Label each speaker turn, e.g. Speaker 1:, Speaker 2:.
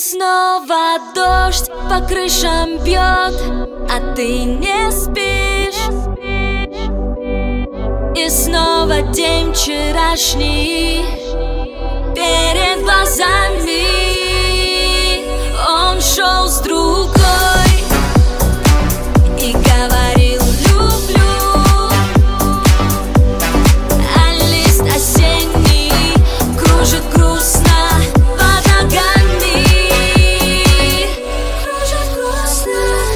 Speaker 1: снова дождь по крышам бьет, а ты не спишь. И снова день вчерашний перед глазами. Он шел с другом.